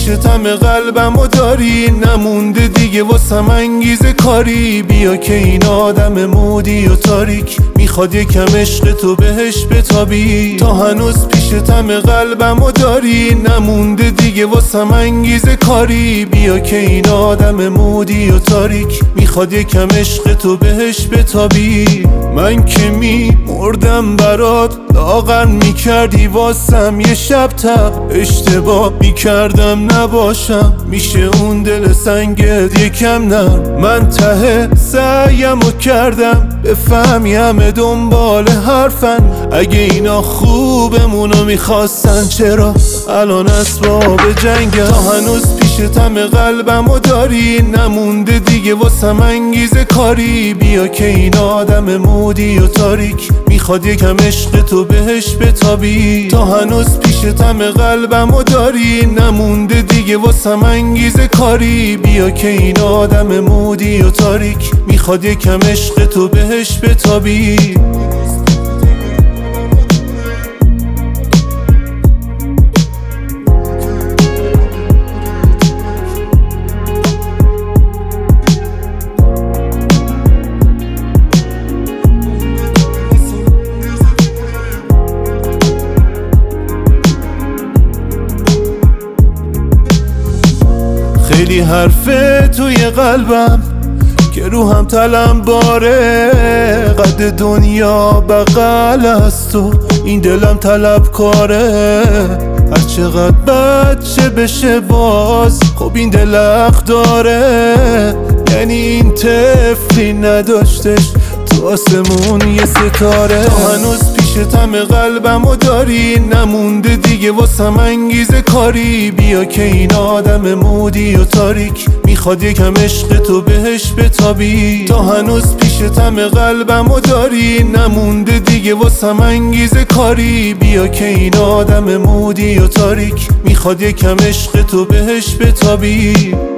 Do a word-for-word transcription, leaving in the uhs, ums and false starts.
پیشتم قلبم و داری، نمونده دیگه واسم انگیزه کاری. بیا که این آدم مودی و تاریک میخواد یکم عشق تو بهش بتابی. تا هنوز پیشتم قلبم و داری، نمونده دیگه واسم انگیزه کاری. بیا که این آدم مودی و تاریک میخواد یکم عشق تو بهش بتابی. من که می مردم برات، لاغر میکردی واسم یه شب تب. اشتباه میکردم نباشم، میشه اون دل سنگت یکم نرم. من ته سعیمو کردم بفهمی همه دنبال حرفن. اگه اینا خوبمونو میخواستن چرا الان اسباب جنگن؟ تا هنوز پیشتم قلبم و داری، نمونده دیگه واسم انگیزه کاری. بیا که این آدم مودی و تاریک میخواد یکم عشق تو بهش بتابی. تا هنوز پیشتم قلبم و داری، نمونده دیگه واسم انگیزه کاری. بیا که این آدم مودی و تاریک میخواد یکم عشق تو بهش بتابی. خیلی حرفه توی قلبم که روحم تلم باره. قد دنیا بغل از تو، این دلم طلب کاره. هر چقدر بچه بشه باز خب این دل حق داره. یعنی این طفلی نداشتش تو آسمون یه ستاره. تا هنوز پیشتم قلبم و داری، نمونده دیگه واسم انگیزه کاری. بیا که این آدم مودی و تاریک میخواد یکم عشق تو بهش بتابی. تا هنوز پیشتم قلبم و داری، نمونده دیگه واسم انگیزه کاری. بیا که این آدم مودی و تاریک میخواد یکم عشق تو بهش بتابی.